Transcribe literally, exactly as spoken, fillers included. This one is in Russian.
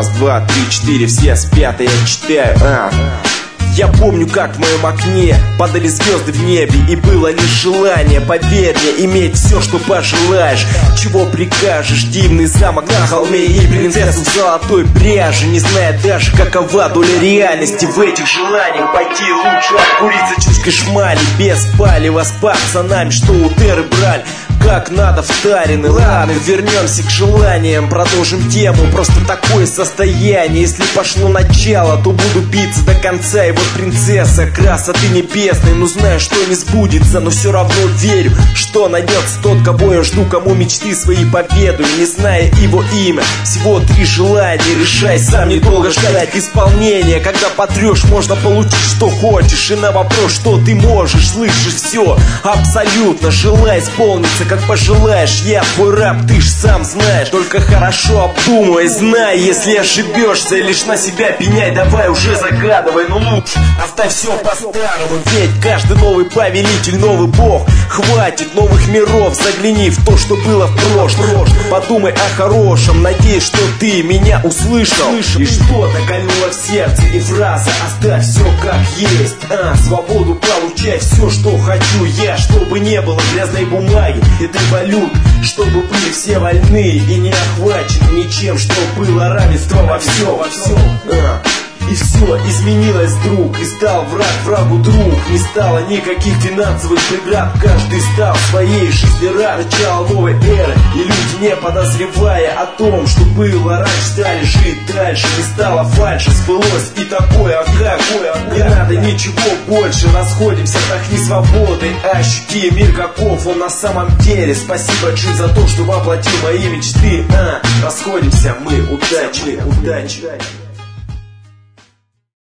Раз, два, три, четыре, все спят, и я читаю. а. Я помню, как в моем окне падали звезды в небе, и было лишь желание, поверь мне, иметь все, что пожелаешь. Чего прикажешь, дивный замок на холме и принцессу в золотой пряже, не зная даже, какова доля реальности в этих желаниях. Пойти лучше откуриться чушкой шмали, без палева с пацанами, что у Терры брали как надо втарены. Ладно, вернемся к желаниям, продолжим тему. Просто такое состояние, если пошло начало, то буду биться до конца. И вот принцесса, красоты небесной, ну знаю, что не сбудется, но все равно верю, что найдется тот, кого я жду, кому мечты свои поведаю, не зная его имя. Всего три желания, решай сам, недолго ждать исполнения. Когда потрешь, можно получить, что хочешь. И на вопрос, что ты можешь, слышишь все абсолютно. Желай исполниться, как пожелаешь. Я твой раб, ты ж сам знаешь. Только хорошо обдумывай, знай, если ошибешься, лишь на себя пеняй. Давай уже загадывай, ну лучше оставь все по-старому. Ведь каждый новый повелитель, новый бог. Хватит новых миров, загляни в то, что было в прошлом. Подумай о хорошем, надеюсь, что ты меня услышал. И что-то кольнуло в сердце, и фраза «оставь все как есть». а, Свободу получай, все, что хочу я. Чтобы не было грязной бумаги, этой валюты, чтобы были все вольны и не охвачены ничем, что было равенство во всем, во всем. а. И все изменилось вдруг, и стал враг врагу друг. Не стало никаких финансовых преград, каждый стал своей жизни рад. Начало новой эры, и люди, не подозревая о том, что было раньше, стали жить дальше. Не стало фальши, сбылось и такое, а как? Не надо ничего больше, расходимся, вдохни свободой, ощути мир каков он на самом деле. Спасибо, Джин, за то, что воплотил мои мечты. а, Расходимся мы, удачи, удачи.